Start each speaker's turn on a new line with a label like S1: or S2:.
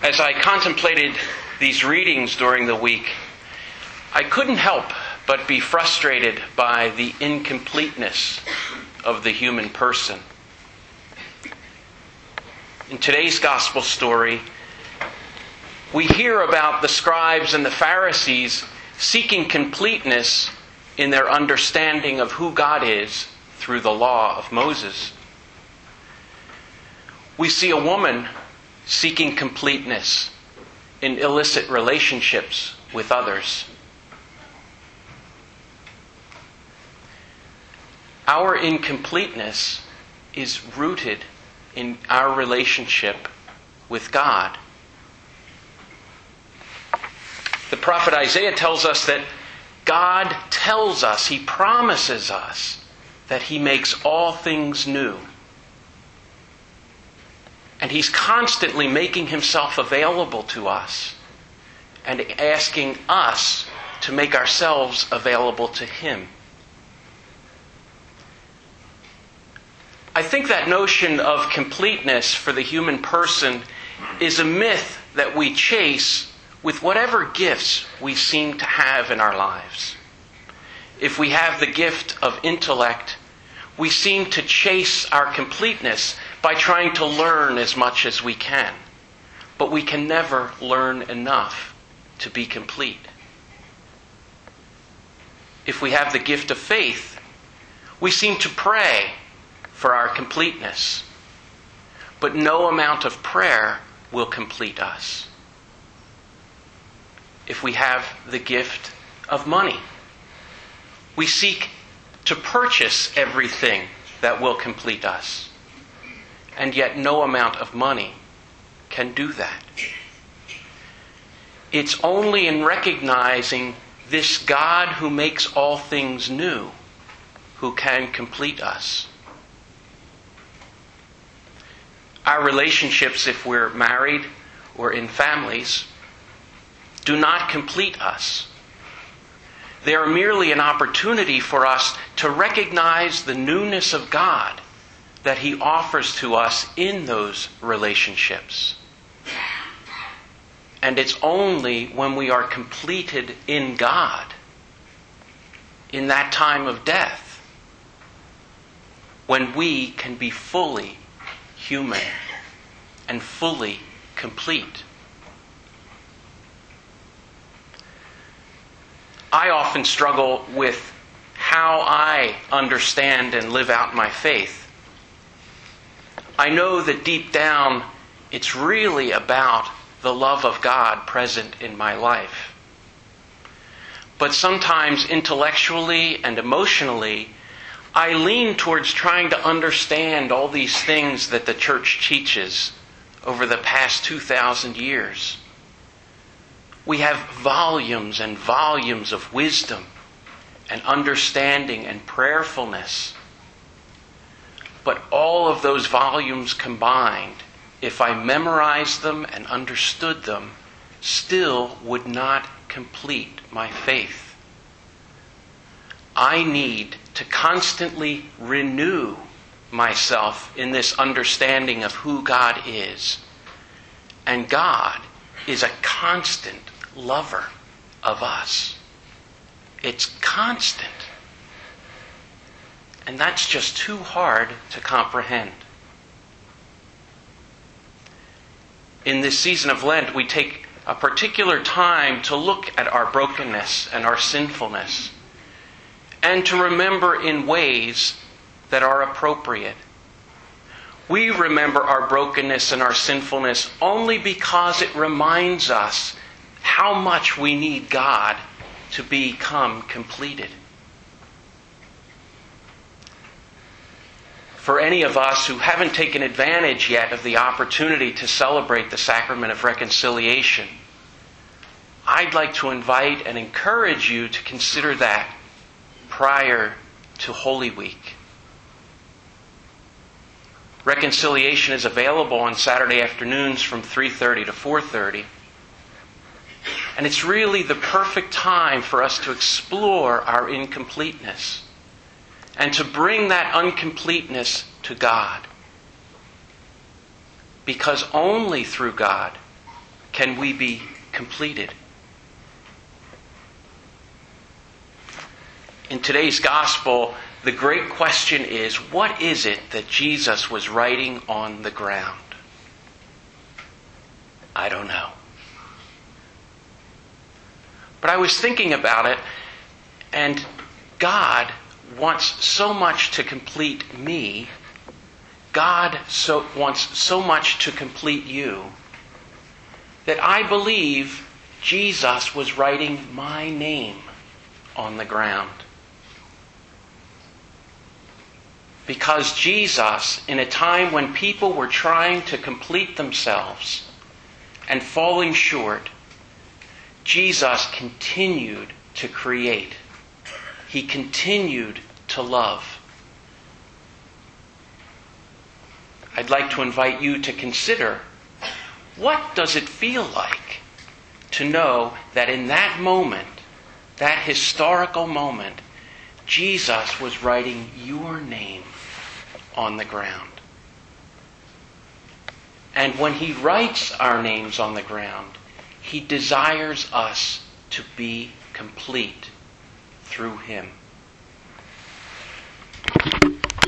S1: As I contemplated these readings during the week, I couldn't help but be frustrated by the incompleteness of the human person. In today's gospel story, we hear about the scribes and the Pharisees seeking completeness in their understanding of who God is through the law of Moses. We see a woman seeking completeness in illicit relationships with others. Our incompleteness is rooted in our relationship with God. The prophet Isaiah tells us that God tells us, He promises us, that He makes all things new. And He's constantly making Himself available to us and asking us to make ourselves available to Him. I think that notion of completeness for the human person is a myth that we chase with whatever gifts we seem to have in our lives. If we have the gift of intellect, we seem to chase our completeness by trying to learn as much as we can. But we can never learn enough to be complete. If we have the gift of faith, we seem to pray for our completeness. But no amount of prayer will complete us. If we have the gift of money, we seek to purchase everything that will complete us. And yet no amount of money can do that. It's only in recognizing this God who makes all things new who can complete us. Our relationships, if we're married or in families, do not complete us. They are merely an opportunity for us to recognize the newness of God that He offers to us in those relationships. And it's only when we are completed in God, in that time of death, when we can be fully human and fully complete. I often struggle with how I understand and live out my faith. I know that deep down it's really about the love of God present in my life. But sometimes intellectually and emotionally, I lean towards trying to understand all these things that the church teaches over the past 2,000 years. We have volumes and volumes of wisdom and understanding and prayerfulness. But all of those volumes combined, if I memorized them and understood them, still would not complete my faith. I need to constantly renew myself in this understanding of who God is. And God is a constant lover of us. It's constant. And that's just too hard to comprehend. In this season of Lent, we take a particular time to look at our brokenness and our sinfulness, and to remember in ways that are appropriate. We remember our brokenness and our sinfulness only because it reminds us how much we need God to become completed. For any of us who haven't taken advantage yet of the opportunity to celebrate the sacrament of reconciliation, I'd like to invite and encourage you to consider that prior to Holy Week. Reconciliation is available on Saturday afternoons from 3:30 to 4:30. And it's really the perfect time for us to explore our incompleteness and to bring that uncompleteness to God. Because only through God can we be completed. In today's gospel, the great question is, what is it that Jesus was writing on the ground? I don't know. But I was thinking about it, and God wants so much to complete me. God wants so much to complete you, that I believe Jesus was writing my name on the ground. Because Jesus, in a time when people were trying to complete themselves and falling short, Jesus continued to create. He continued to love. I'd like to invite you to consider, what does it feel like to know that in that moment, that historical moment, Jesus was writing your name on the ground? And when He writes our names on the ground, He desires us to be complete through Him.